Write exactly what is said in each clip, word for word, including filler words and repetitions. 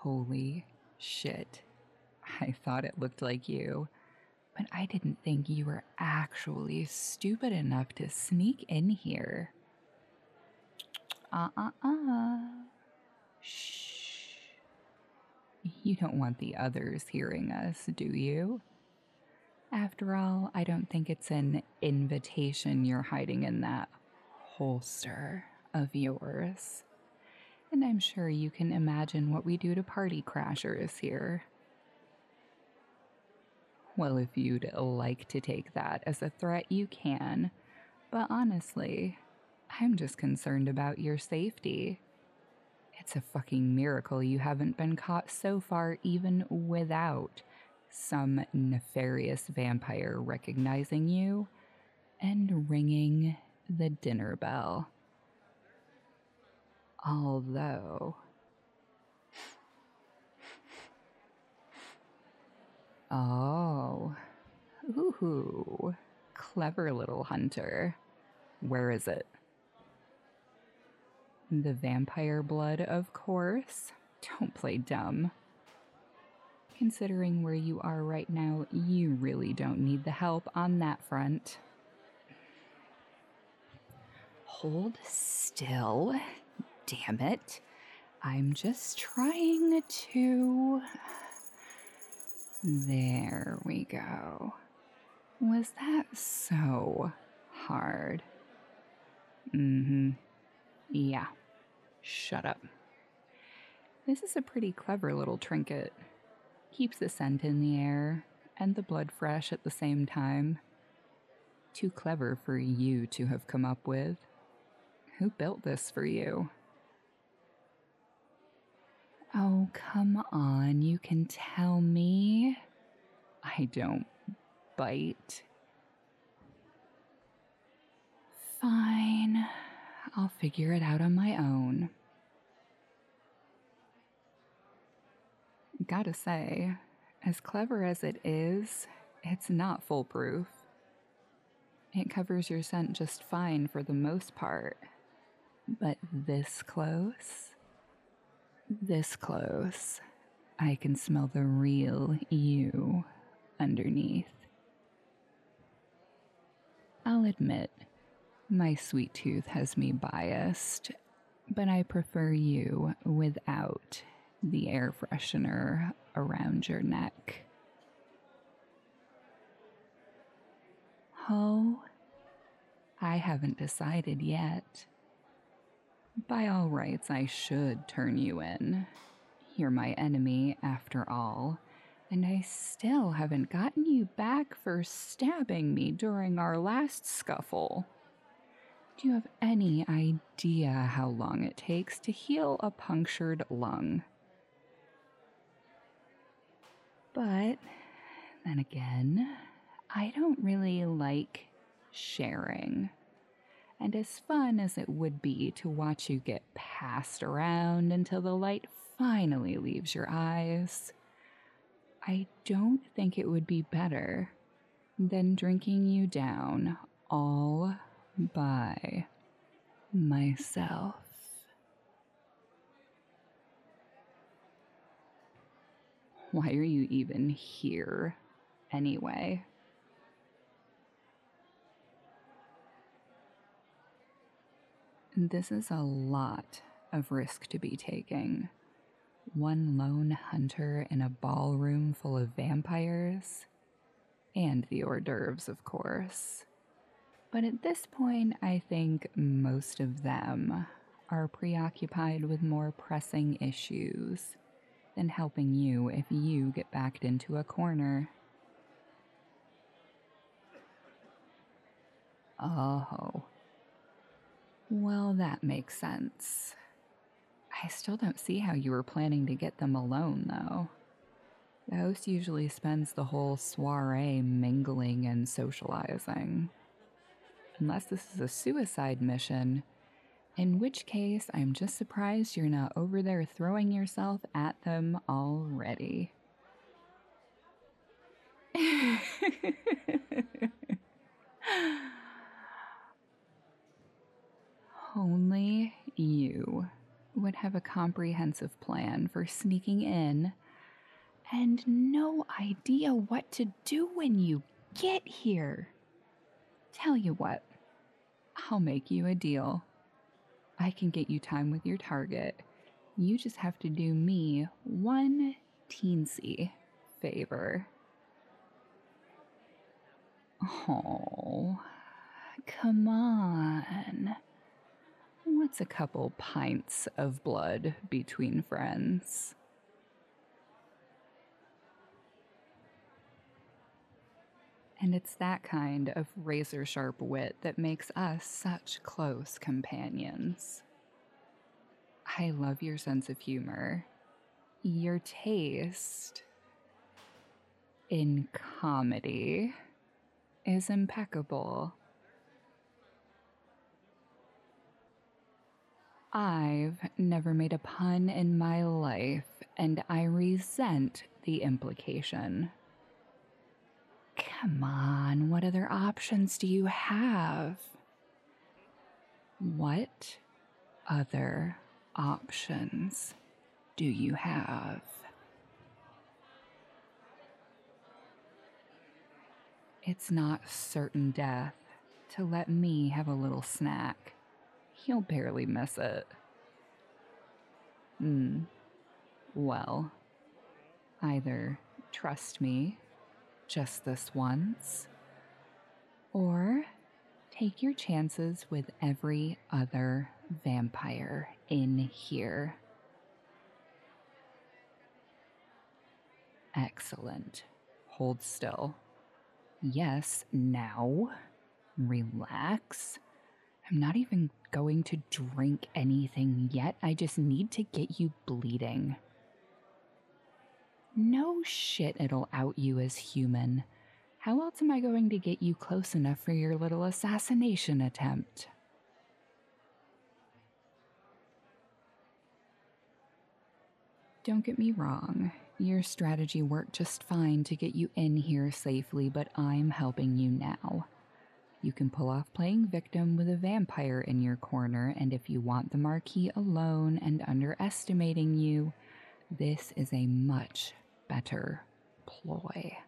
Holy shit. I thought it looked like you, but I didn't think you were actually stupid enough to sneak in here. Uh-uh-uh. Shh. You don't want the others hearing us, do you? After all, I don't think it's an invitation you're hiding in that holster of yours. And I'm sure you can imagine what we do to party crashers here. Well, if you'd like to take that as a threat, you can. But honestly, I'm just concerned about your safety. It's a fucking miracle you haven't been caught so far, even without some nefarious vampire recognizing you and ringing the dinner bell. Although... Oh. Ooh. Clever little hunter. Where is it? The vampire blood, of course. Don't play dumb. Considering where you are right now, you really don't need the help on that front. Hold still. Damn it. I'm just trying to... There we go. Was that so hard? Mm-hmm. Yeah. Shut up. This is a pretty clever little trinket. Keeps the scent in the air and the blood fresh at the same time. Too clever for you to have come up with. Who built this for you? Oh, come on, you can tell me. I don't bite. Fine, I'll figure it out on my own. Gotta say, as clever as it is, it's not foolproof. It covers your scent just fine for the most part. But this close, this close, I can smell the real you underneath. I'll admit, my sweet tooth has me biased, but I prefer you without the air freshener around your neck. Oh, I haven't decided yet. By all rights, I should turn you in. You're my enemy, after all, and I still haven't gotten you back for stabbing me during our last scuffle. Do you have any idea how long it takes to heal a punctured lung? But then again, I don't really like sharing. And as fun as it would be to watch you get passed around until the light finally leaves your eyes, I don't think it would be better than drinking you down all by myself. Why are you even here, anyway? This is a lot of risk to be taking. One lone hunter in a ballroom full of vampires, and the hors d'oeuvres, of course. But at this point, I think most of them are preoccupied with more pressing issues than helping you if you get backed into a corner. Oh. Well, that makes sense. I still don't see how you were planning to get them alone, though. The host usually spends the whole soiree mingling and socializing. Unless this is a suicide mission, in which case I'm just surprised you're not over there throwing yourself at them already. Only you would have a comprehensive plan for sneaking in and no idea what to do when you get here. Tell you what, I'll make you a deal. I can get you time with your target. You just have to do me one teensy favor. Oh, come on. What's a couple pints of blood between friends? And it's that kind of razor-sharp wit that makes us such close companions. I love your sense of humor. Your taste in comedy is impeccable. I've never made a pun in my life, and I resent the implication. Come on, what other options do you have? What other options do you have? It's not certain death to let me have a little snack. You'll barely miss it. Hmm. Well, either trust me just this once, or take your chances with every other vampire in here. Excellent. Hold still. Yes, now. Relax. I'm not even going to drink anything yet. I just need to get you bleeding. No shit, it'll out you as human. How else am I going to get you close enough for your little assassination attempt? Don't get me wrong. Your strategy worked just fine to get you in here safely, but I'm helping you now. You can pull off playing victim with a vampire in your corner, and if you want the Marquis alone and underestimating you, this is a much better ploy.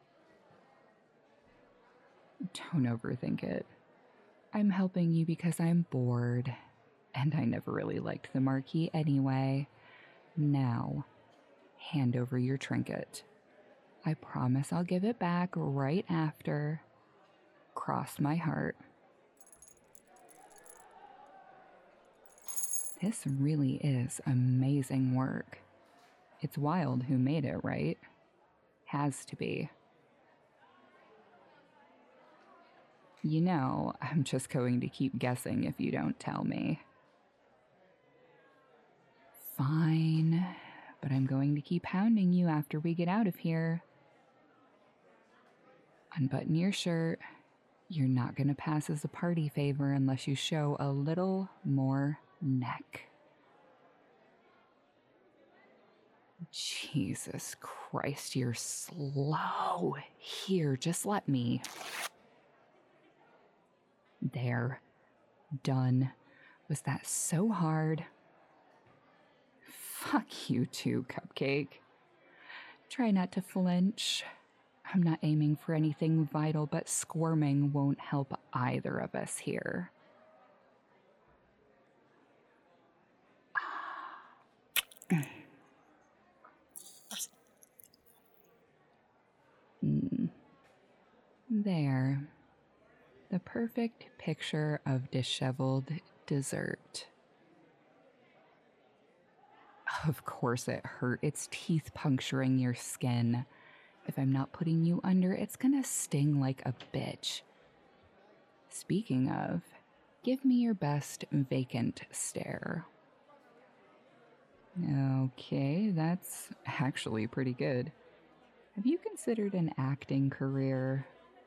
Don't overthink it. I'm helping you because I'm bored, and I never really liked the Marquis anyway. Now, hand over your trinket. I promise I'll give it back right after. Cross my heart. This really is amazing work. It's Wild who made it, right? Has to be. You know, I'm just going to keep guessing if you don't tell me. Fine, but I'm going to keep hounding you after we get out of here. Unbutton your shirt. You're not going to pass as a party favor unless you show a little more neck. Jesus Christ, you're slow. Here, just let me. There. Done. Was that so hard? Fuck you too, Cupcake. Try not to flinch. I'm not aiming for anything vital, but squirming won't help either of us here. mm. There. The perfect picture of disheveled dessert. Of course it hurt. It's teeth puncturing your skin. If I'm not putting you under, it's gonna sting like a bitch. Speaking of, give me your best vacant stare. Okay, that's actually pretty good. Have you considered an acting career?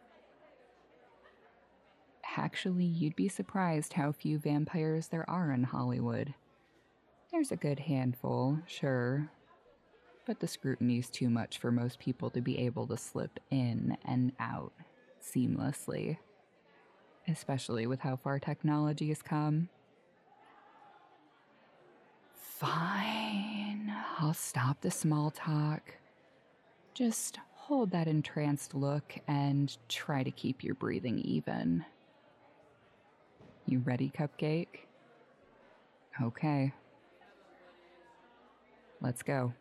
Actually, you'd be surprised how few vampires there are in Hollywood. There's a good handful, sure, but the scrutiny's too much for most people to be able to slip in and out seamlessly, especially with how far technology has come. Fine. I'll stop the small talk. Just hold that entranced look and try to keep your breathing even. You ready, Cupcake? Okay. Let's go.